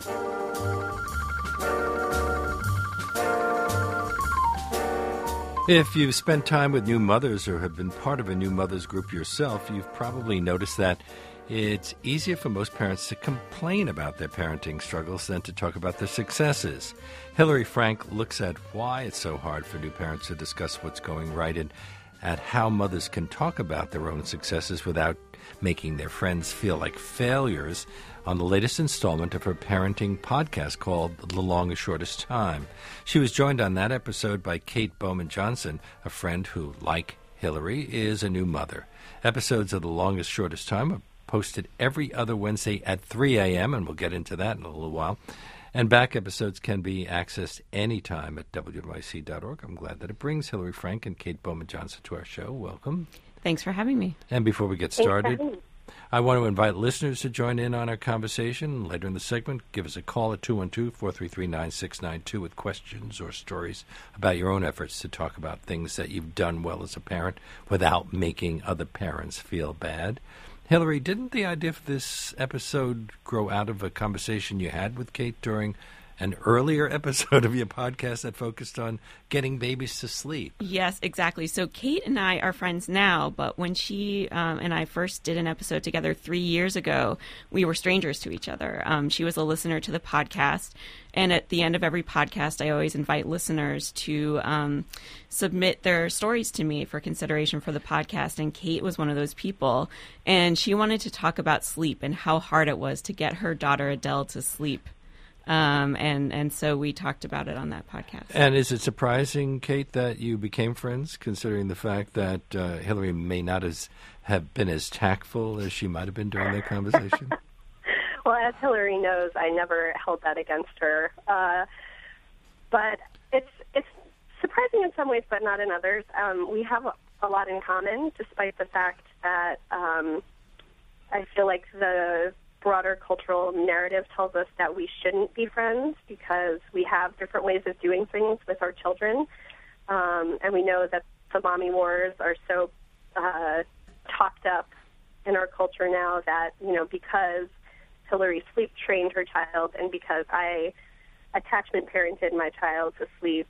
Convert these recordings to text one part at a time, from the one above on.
If you've spent time with new mothers or have been part of a new mothers group yourself, you've probably noticed that it's easier for most parents to complain about their parenting struggles than to talk about their successes. Hillary Frank looks at why it's so hard for new parents to discuss what's going right and at how mothers can talk about their own successes without making their friends feel like failures on the latest installment of her parenting podcast called The Longest Shortest Time. She was joined on that episode by Kate Bowman Johnson, a friend who, like Hillary, is a new mother. Episodes of The Longest Shortest Time are posted every other Wednesday at 3 a.m., and we'll get into that in a little while. And back episodes can be accessed anytime at WNYC.org. I'm glad that it brings Hillary Frank and Kate Bowman Johnson to our show. Welcome. Thanks for having me. And before we get started, I want to invite listeners to join in on our conversation. Later in the segment, give us a call at 212-433-9692 with questions or stories about your own efforts to talk about things that you've done well as a parent without making other parents feel bad. Hillary, didn't the idea for this episode grow out of a conversation you had with Kate during an earlier episode of your podcast that focused on getting babies to sleep? Yes, exactly. So Kate and I are friends now, but when she and I first did an episode together 3 years ago, we were strangers to each other. She was a listener to the podcast, and at the end of every podcast, I always invite listeners to submit their stories to me for consideration for the podcast, and Kate was one of those people, and she wanted to talk about sleep and how hard it was to get her daughter Adele to sleep. And so we talked about it on that podcast. And is it surprising, Kate, that you became friends, considering the fact that Hillary may not have been as tactful as she might have been during that conversation? Well, as Hillary knows, I never held that against her. But it's surprising in some ways, but not in others. We have a lot in common, despite the fact that I feel like the broader cultural narrative tells us that we shouldn't be friends because we have different ways of doing things with our children. And we know that the mommy wars are so talked up in our culture now that, because Hillary sleep trained her child and because I attachment parented my child to sleep,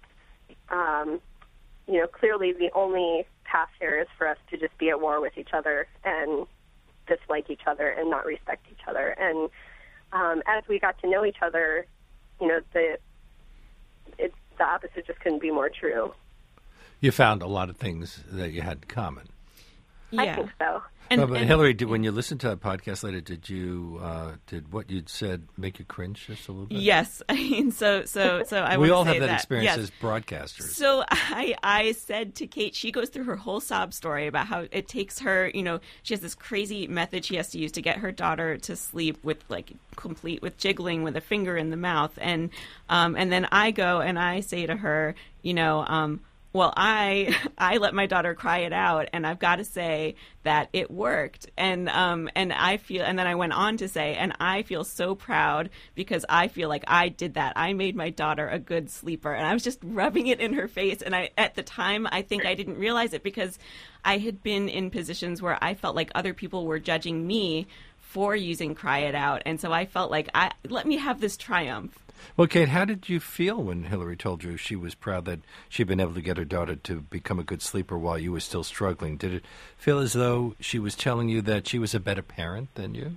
clearly the only path here is for us to just be at war with each other and dislike each other and not respect each other. And as we got to know each other, the opposite just couldn't be more true. You found a lot of things that you had in common. Yeah. I think so. But Hillary, when you listened to that podcast later, did what you'd said make you cringe just a little bit? Yes, I mean, so I. We all say have that experience yes. as broadcasters. So I said to Kate, she goes through her whole sob story about how it takes her. She has this crazy method she has to use to get her daughter to sleep complete with jiggling with a finger in the mouth, and then I go and I say to her, well, I let my daughter cry it out, and I've got to say that it worked. And I feel, and then I went on to say, and I feel so proud because I feel like I did that. I made my daughter a good sleeper, and I was just rubbing it in her face. And at the time, I think I didn't realize it because I had been in positions where I felt like other people were judging me for using cry it out, and so I felt like let me have this triumph. Well, Kate, how did you feel when Hillary told you she was proud that she'd been able to get her daughter to become a good sleeper while you were still struggling? Did it feel as though she was telling you that she was a better parent than you?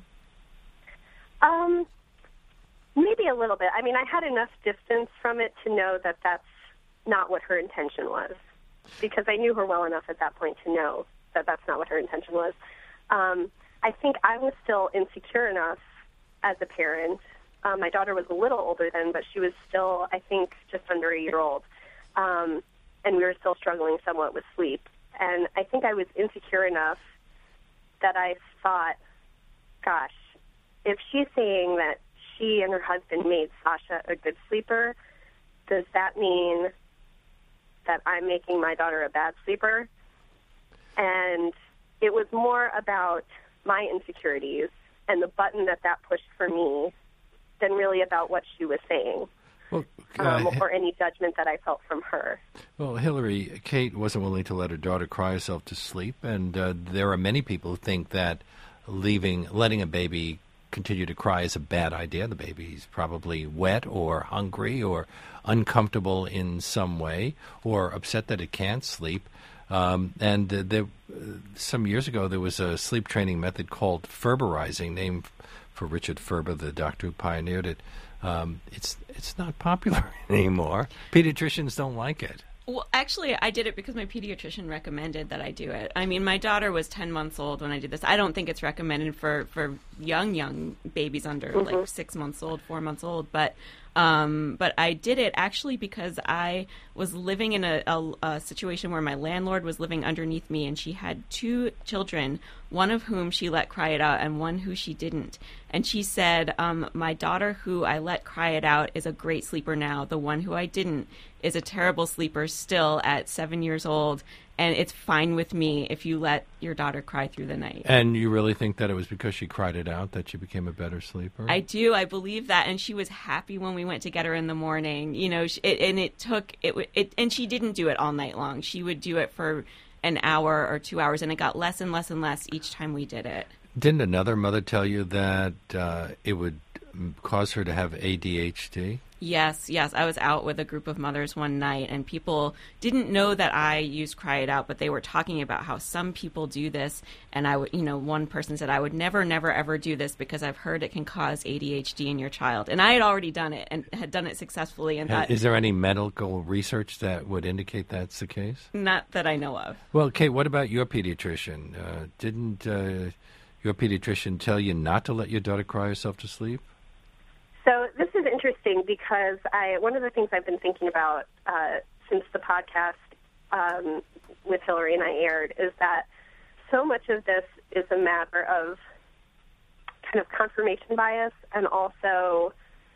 Maybe a little bit. I mean, I had enough distance from it to know that that's not what her intention was, because I knew her well enough at that point to know that that's not what her intention was. I think I was still insecure enough as a parent. My daughter was a little older then, but she was still, I think, just under a year old. And we were still struggling somewhat with sleep. And I think I was insecure enough that I thought, gosh, if she's saying that she and her husband made Sasha a good sleeper, does that mean that I'm making my daughter a bad sleeper? And it was more about my insecurities and the button that pushed for me than really about what she was saying, or any judgment that I felt from her. Well, Hillary, Kate wasn't willing to let her daughter cry herself to sleep, and there are many people who think that letting a baby continue to cry is a bad idea. The baby's probably wet or hungry or uncomfortable in some way or upset that it can't sleep. Some years ago, there was a sleep training method called Ferberizing, named for Richard Ferber, the doctor who pioneered it. It's not popular anymore. Pediatricians don't like it. Well, actually, I did it because my pediatrician recommended that I do it. I mean, my daughter was 10 months old when I did this. I don't think it's recommended for young babies under like 6 months old, 4 months old. But I did it actually because I was living in a situation where my landlord was living underneath me, and she had 2 children, one of whom she let cry it out and one who she didn't. And she said, my daughter who I let cry it out is a great sleeper now. The one who I didn't is a terrible sleeper still at 7 years old. And it's fine with me if you let your daughter cry through the night. And you really think that it was because she cried it out that she became a better sleeper? I do. I believe that. And she was happy when we went to get her in the morning. You know, and she didn't do it all night long. She would do it for an hour or 2 hours, and it got less and less and less each time we did it. Didn't another mother tell you that it would cause her to have ADHD? Yes. I was out with a group of mothers one night, and people didn't know that I used Cry It Out, but they were talking about how some people do this. And one person said, I would never, ever do this because I've heard it can cause ADHD in your child. And I had already done it and had done it successfully. And is there any medical research that would indicate that's the case? Not that I know of. Well, Kate, what about your pediatrician? Didn't your pediatrician tell you not to let your daughter cry herself to sleep? So this is interesting because one of the things I've been thinking about since the podcast with Hillary and I aired is that so much of this is a matter of kind of confirmation bias and also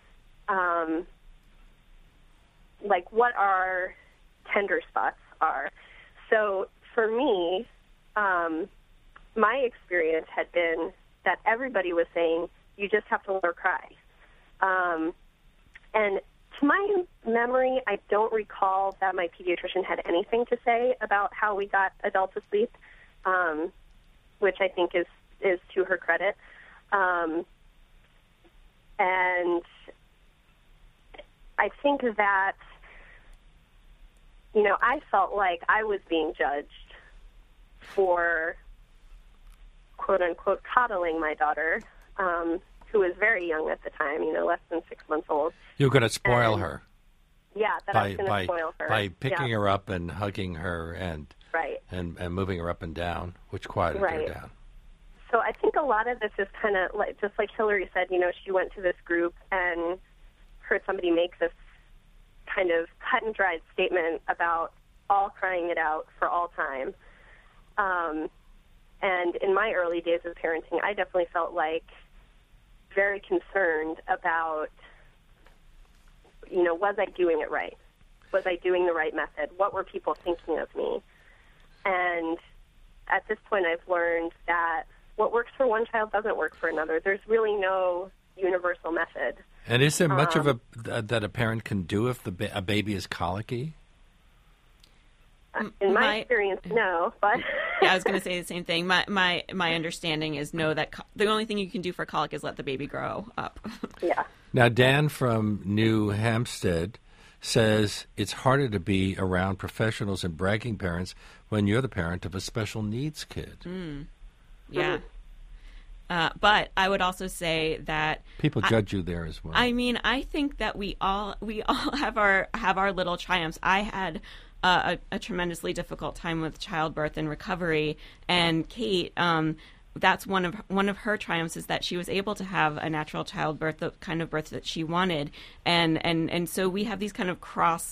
like what our tender spots are. So for me, my experience had been that everybody was saying, you just have to let her cry. And to my memory, I don't recall that my pediatrician had anything to say about how we got adults to sleep, which I think is to her credit. And I think that, I felt like I was being judged for, quote-unquote, coddling my daughter, who was very young at the time, less than 6 months old. You're going to spoil her. Yeah, I was going to spoil her. By picking her up and hugging her and moving her up and down, which quieted her down. So I think a lot of this is kind of just like Hillary said, she went to this group and heard somebody make this kind of cut and dried statement about all crying it out for all time. And in my early days of parenting, I definitely felt like very concerned about, was I doing it right? Was I doing the right method? What were people thinking of me? And at this point, I've learned that what works for one child doesn't work for another. There's really no universal method. And is there much of that a parent can do if a baby is colicky? In my experience, no. But yeah, I was going to say the same thing. My understanding is no, that the only thing you can do for colic is let the baby grow up. Yeah. Now, Dan from New Hampstead says it's harder to be around professionals and bragging parents when you're the parent of a special needs kid. Yeah. But I would also say that people judge you there as well. I mean, I think that we all have our little triumphs. I had a tremendously difficult time with childbirth and recovery, and Kate, that's one of her triumphs is that she was able to have a natural childbirth, the kind of birth that she wanted, and so we have these kind of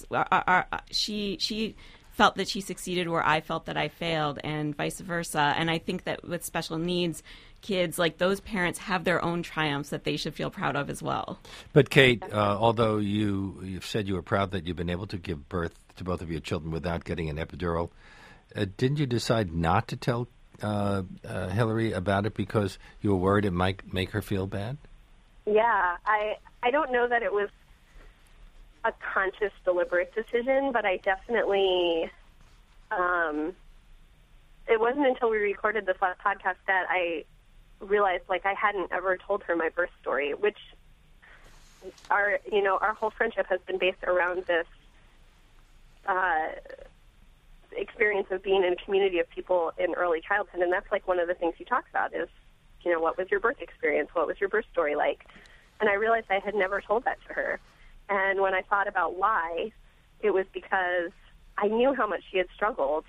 she felt that she succeeded where I felt that I failed, and vice versa. And I think that with special needs kids, like those parents have their own triumphs that they should feel proud of as well. But Kate, although you've said you were proud that you've been able to give birth to both of your children without getting an epidural, didn't you decide not to tell Hillary about it because you were worried it might make her feel bad? Yeah, I don't know that it was a conscious, deliberate decision, but I definitely, it wasn't until we recorded this last podcast that I realized like I hadn't ever told her my birth story, which our whole friendship has been based around this experience of being in a community of people in early childhood. And that's like one of the things he talks about is, what was your birth experience? What was your birth story like? And I realized I had never told that to her. And when I thought about why, it was because I knew how much she had struggled,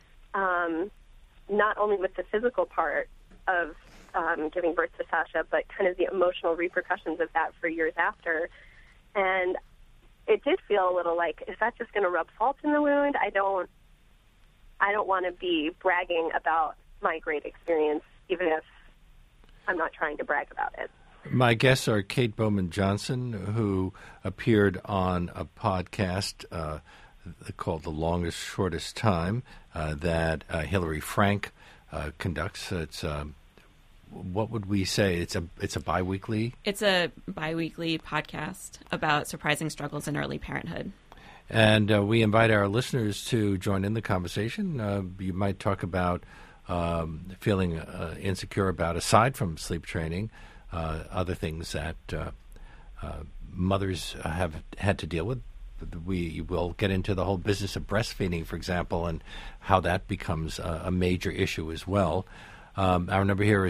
not only with the physical part of giving birth to Sasha, but kind of the emotional repercussions of that for years after. And it did feel a little like, is that just going to rub salt in the wound? I don't want to be bragging about my great experience, even if I'm not trying to brag about it. My guests are Kate Bowman Johnson, who appeared on a podcast called The Longest Shortest Time that Hillary Frank conducts. It's what would we say? It's a biweekly. It's a biweekly podcast about surprising struggles in early parenthood. And we invite our listeners to join in the conversation. You might talk about feeling insecure about, aside from sleep training, other things that mothers have had to deal with. We will get into the whole business of breastfeeding, for example, and how that becomes a major issue as well. Our number here is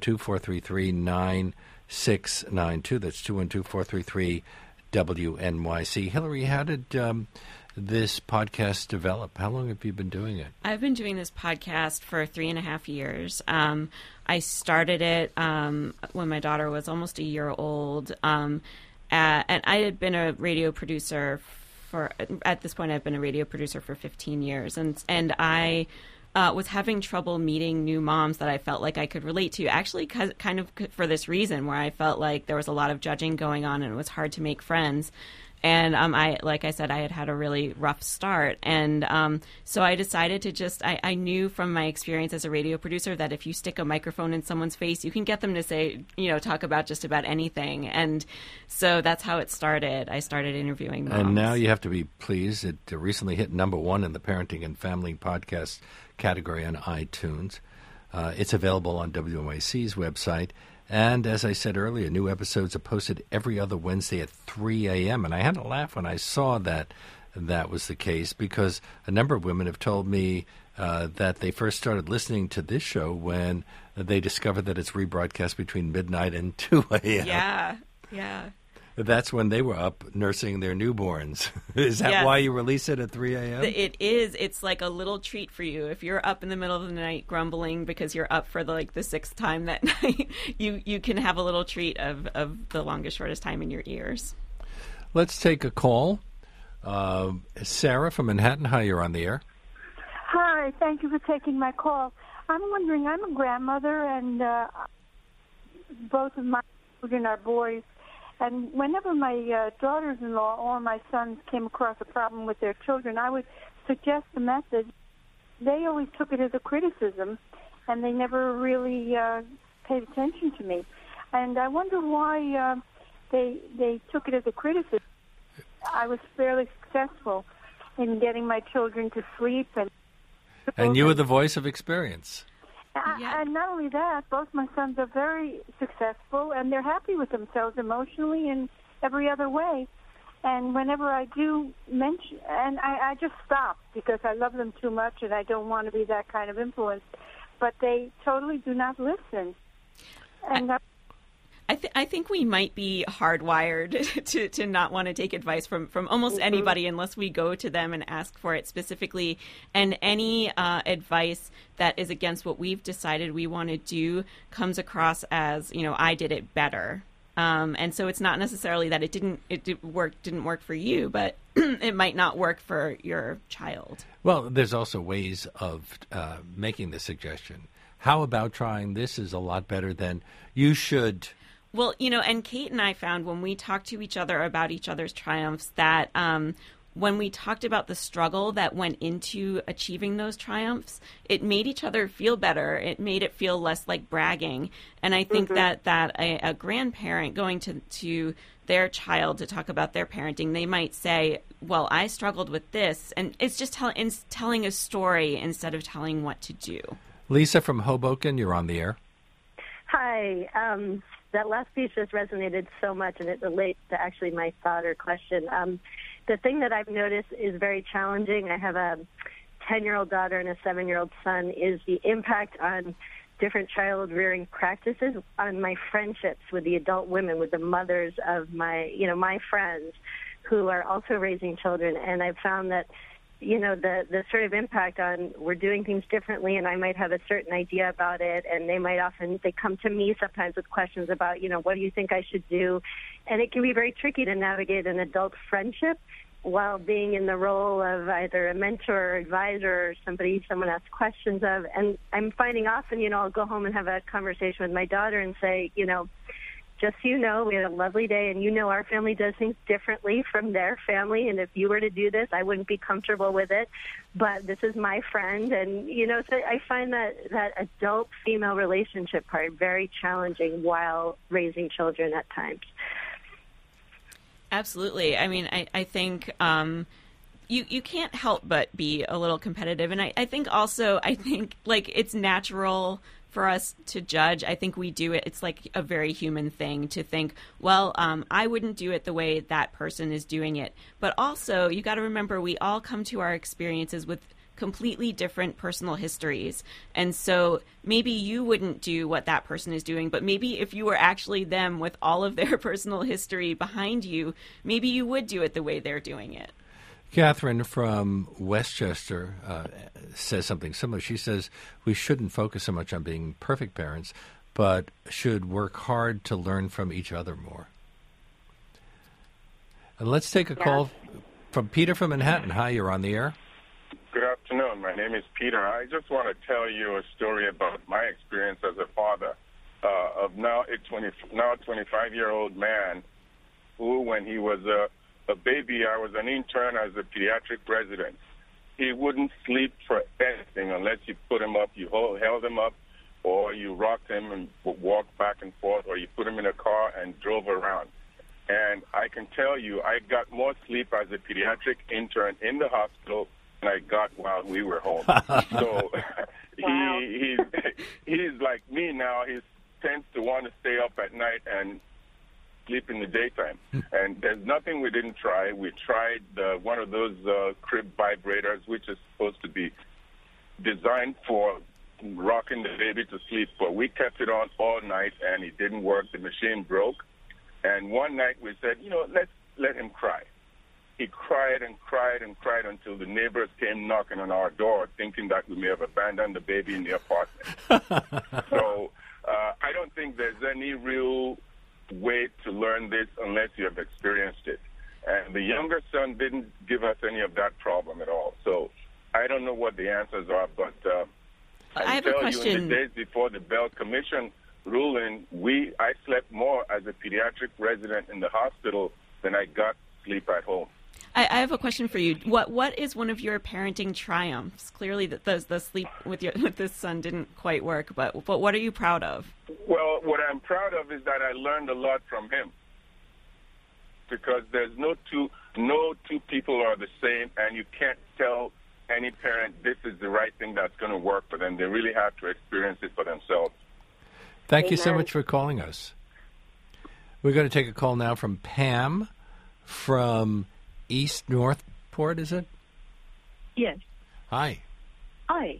212-433-9692. That's 212-433-WNYC. Hillary, how did this podcast develop? How long have you been doing it? I've been doing this podcast for 3.5 years. I started it when my daughter was almost a year old. And I had been a radio producer at this point, I've been a radio producer for 15 years. And I was having trouble meeting new moms that I felt like I could relate to, actually kind of for this reason, where I felt like there was a lot of judging going on and it was hard to make friends. And like I said, I had a really rough start. And so I decided to I knew from my experience as a radio producer that if you stick a microphone in someone's face, you can get them to say, talk about just about anything. And so that's how it started. I started interviewing moms. And now you have to be pleased. It recently hit number 1 in the Parenting and Family Podcast category on iTunes. It's available on WNYC's website. And as I said earlier, new episodes are posted every other Wednesday at 3 a.m. And I had to laugh when I saw that was the case, because a number of women have told me that they first started listening to this show when they discovered that it's rebroadcast between midnight and 2 a.m. Yeah. That's when they were up nursing their newborns. Is that why you release it at 3 a.m.? It is. It's like a little treat for you. If you're up in the middle of the night grumbling because you're up for the 6th time that night, you can have a little treat of the longest, shortest time in your ears. Let's take a call. Sarah from Manhattan. Hi, you're on the air. Hi, thank you for taking my call. I'm wondering, I'm a grandmother, and both of my children are boys. And whenever my daughters-in-law or my sons came across a problem with their children, I would suggest a method. They always took it as a criticism, and they never really paid attention to me. And I wonder why they took it as a criticism. I was fairly successful in getting my children to sleep. And you were the voice of experience. And not only that, both my sons are very successful, and they're happy with themselves emotionally and every other way. And whenever I do mention, and I just stop because I love them too much and I don't want to be that kind of influence. But they totally do not listen. And I think we might be hardwired to not want to take advice from almost anybody unless we go to them and ask for it specifically. And any advice that is against what we've decided we want to do comes across as, I did it better. And so it's not necessarily that it didn't work for you, but it might not work for your child. Well, there's also ways of making the suggestion. How about trying this is a lot better than you should. Well, and Kate and I found when we talked to each other about each other's triumphs that when we talked about the struggle that went into achieving those triumphs, it made each other feel better. It made it feel less like bragging. And I think that a grandparent going to their child to talk about their parenting, they might say, well, I struggled with this. And it's just telling a story instead of telling what to do. Lisa from Hoboken, you're on the air. Hi. That last piece just resonated so much, and it relates to actually my thought or question. The thing that I've noticed is very challenging. I have a 10-year-old daughter and a 7-year-old son, is the impact on different child rearing practices on my friendships with the adult women, with the mothers of my friends who are also raising children. And I've found that, the sort of impact on we're doing things differently, and I might have a certain idea about it, and they come to me sometimes with questions about, what do you think I should do? And it can be very tricky to navigate an adult friendship while being in the role of either a mentor or advisor or somebody someone asks questions of. And I'm finding often, I'll go home and have a conversation with my daughter and say, just so you know, we had a lovely day, and our family does things differently from their family, and if you were to do this, I wouldn't be comfortable with it, but this is my friend. And, so I find that adult female relationship part very challenging while raising children at times. Absolutely. I mean, I think you can't help but be a little competitive. And I think like it's natural for us to judge. I think we do it. It's like a very human thing to think, well, I wouldn't do it the way that person is doing it. But also, you got to remember, we all come to our experiences with completely different personal histories. And so maybe you wouldn't do what that person is doing, but maybe if you were actually them with all of their personal history behind you, maybe you would do it the way they're doing it. Catherine from Westchester says something similar. She says we shouldn't focus so much on being perfect parents, but should work hard to learn from each other more. And let's take a call from Peter from Manhattan. Hi, you're on the air. Good afternoon. My name is Peter. I just want to tell you a story about my experience as a father of now a 25-year-old man who, when he was a baby, I was an intern as a pediatric resident. He wouldn't sleep for anything unless you put him up, you held him up, or you rocked him and walked back and forth, or you put him in a car and drove around. And I can tell you, I got more sleep as a pediatric intern in the hospital than I got while we were home. So Wow. he's like me now. He tends to want to stay up at night and sleep in the daytime. And there's nothing we didn't try. We tried one of those crib vibrators, which is supposed to be designed for rocking the baby to sleep, but we kept it on all night, and it didn't work. The machine broke. And one night we said, let's let him cry. He cried and cried and cried until the neighbors came knocking on our door, thinking that we may have abandoned the baby in the apartment. So I don't think there's any real way to learn this unless you have experienced it. And the younger son didn't give us any of that problem at all. So I don't know what the answers are, but I have a question. You, in the days before the Bell Commission ruling, I slept more as a pediatric resident in the hospital than I got sleep at home. I have a question for you. What is one of your parenting triumphs? Clearly, the sleep with this son didn't quite work, but what are you proud of? Well, what I'm proud of is that I learned a lot from him, because there's no two people are the same, and you can't tell any parent this is the right thing that's going to work for them. They really have to experience it for themselves. Thank you so much for calling us. We're going to take a call now from Pam from East Northport, is it? Yes. Hi. Hi.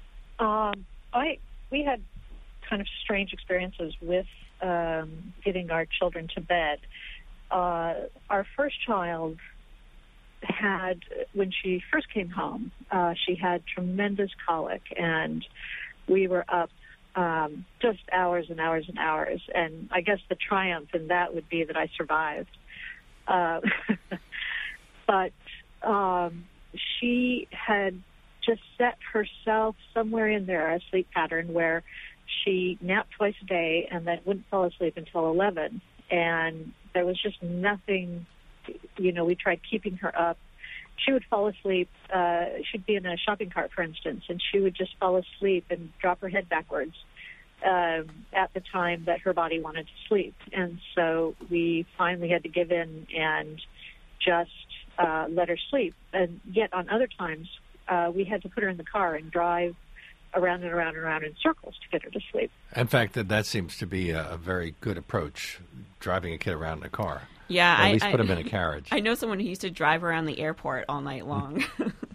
We had kind of strange experiences with getting our children to bed. Our first child had, when she first came home, she had tremendous colic, and we were up just hours and hours and hours. And I guess the triumph in that would be that I survived. But she had just set herself somewhere in there, a sleep pattern where she napped twice a day and then wouldn't fall asleep until 11. And there was just nothing, we tried keeping her up. She would fall asleep. She'd be in a shopping cart, for instance, and she would just fall asleep and drop her head backwards at the time that her body wanted to sleep. And so we finally had to give in and just let her sleep. And yet on other times, we had to put her in the car and drive around and around and around in circles to get her to sleep. In fact, that seems to be a very good approach, driving a kid around in a car. Yeah, or at least put him in a carriage. I know someone who used to drive around the airport all night long.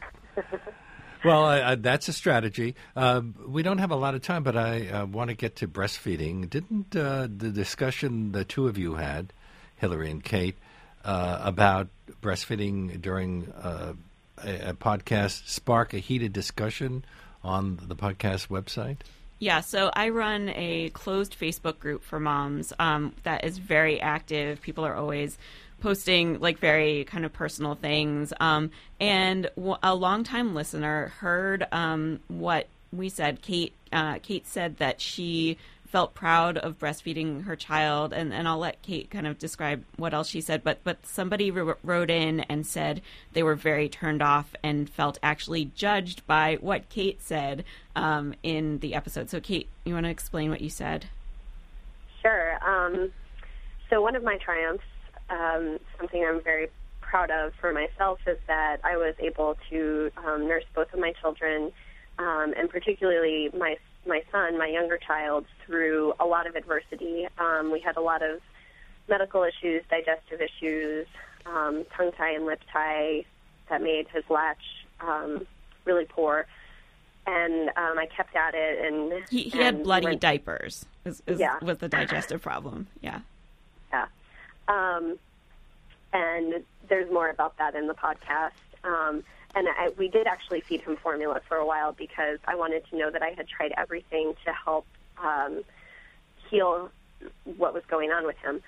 Well, that's a strategy. We don't have a lot of time, but I want to get to breastfeeding. Didn't the discussion the two of you had, Hillary and Kate, about breastfeeding during a podcast spark a heated discussion on the podcast website? Yeah, so I run a closed Facebook group for moms that is very active. People are always posting like very kind of personal things. And a longtime listener heard what we said. Kate said that she felt proud of breastfeeding her child, and I'll let Kate kind of describe what else she said. But somebody wrote in and said they were very turned off and felt actually judged by what Kate said in the episode. So Kate, you want to explain what you said? Sure. So one of my triumphs, something I'm very proud of for myself, is that I was able to nurse both of my children, and particularly my son, my younger child, through a lot of adversity. We had a lot of medical issues, digestive issues, tongue tie and lip tie that made his latch really poor. And I kept at it. And he had bloody diapers was the digestive problem. Yeah. Yeah. And there's more about that in the podcast. And we did actually feed him formula for a while because I wanted to know that I had tried everything to help heal what was going on with him.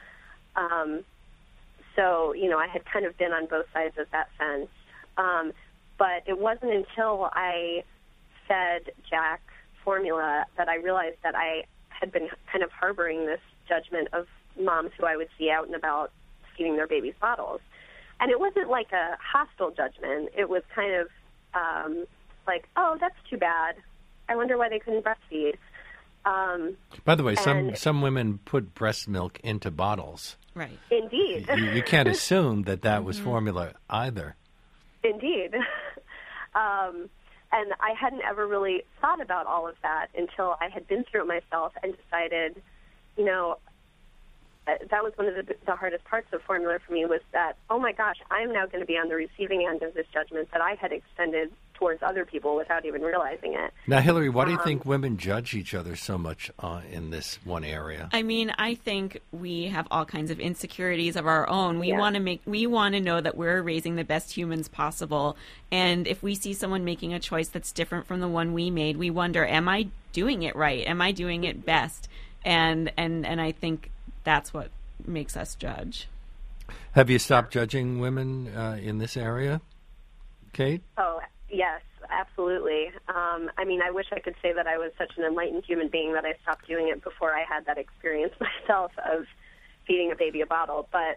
So, I had kind of been on both sides of that fence. But it wasn't until I fed Jack formula that I realized that I had been kind of harboring this judgment of moms who I would see out and about feeding their babies bottles. And it wasn't like a hostile judgment. It was kind of like, oh, that's too bad. I wonder why they couldn't breastfeed. By the way, some women put breast milk into bottles. Right. Indeed. You can't assume that was formula either. Indeed. And I hadn't ever really thought about all of that until I had been through it myself and decided, that was one of the hardest parts of formula for me, was that, oh my gosh, I'm now going to be on the receiving end of this judgment that I had extended towards other people without even realizing it. Now, Hillary, why do you think women judge each other so much in this one area? I mean, I think we have all kinds of insecurities of our own. We want to know that we're raising the best humans possible. And if we see someone making a choice that's different from the one we made, we wonder, am I doing it right? Am I doing it best? And I think that's what makes us judge. Have you stopped judging women in this area, Kate? Oh, yes, absolutely. I mean, I wish I could say that I was such an enlightened human being that I stopped doing it before I had that experience myself of feeding a baby a bottle. But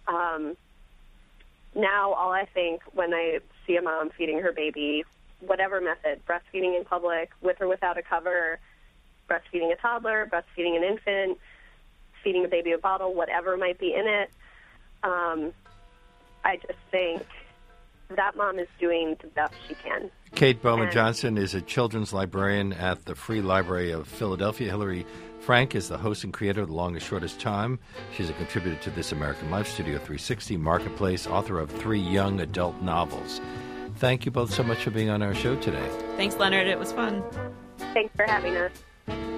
now all I think when I see a mom feeding her baby, whatever method, breastfeeding in public, with or without a cover, breastfeeding a toddler, breastfeeding an infant, feeding a baby a bottle, whatever might be in it, I just think that mom is doing the best she can. Kate Bowman-Johnson is a children's librarian at the Free Library of Philadelphia. Hillary Frank is the host and creator of The Longest Shortest Time. She's a contributor to This American Life, Studio 360, Marketplace, author of 3 young adult novels. Thank you both so much for being on our show today. Thanks, Leonard. It was fun. Thanks for having us.